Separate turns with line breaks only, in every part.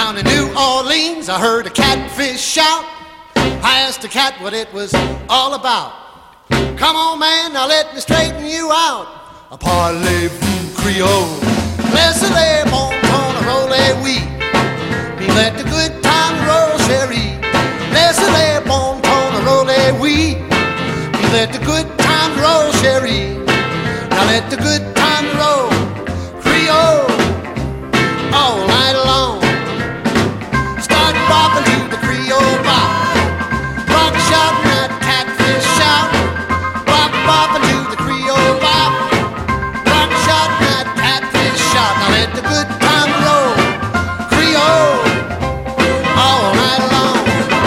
Down in New Orleans, I heard a catfish shout. I asked the cat what it was all about. Come on, man, now let me straighten you out. A parlez-vous Creole, laissez-les bon ton roulez-oui. Me let the good time roll, chérie. Laissez-les bon ton roulez-oui. Me let the good time roll, chérie. Now let the good time roll, Creole, all night long. Start bopping to the Creole bop. Rock shouting that catfish shout. Bop bopping to the Creole bop. Rock shouting that catfish shout. Now let the good time roll, Creole, all night long.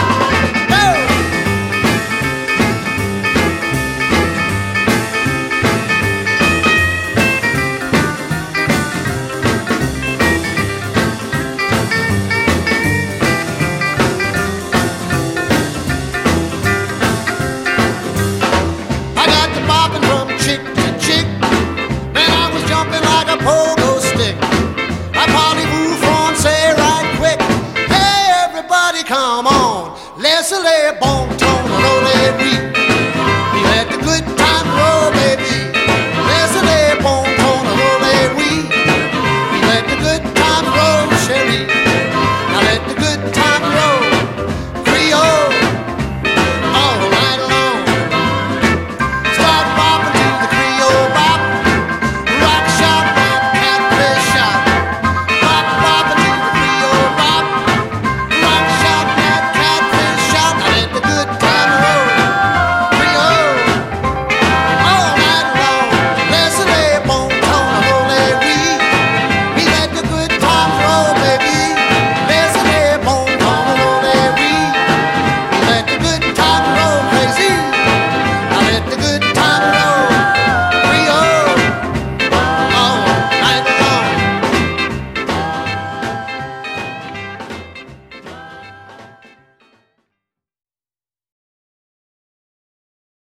Pogo stick. I parlez-vous français right quick. Hey, everybody, come on. Laissez-les bon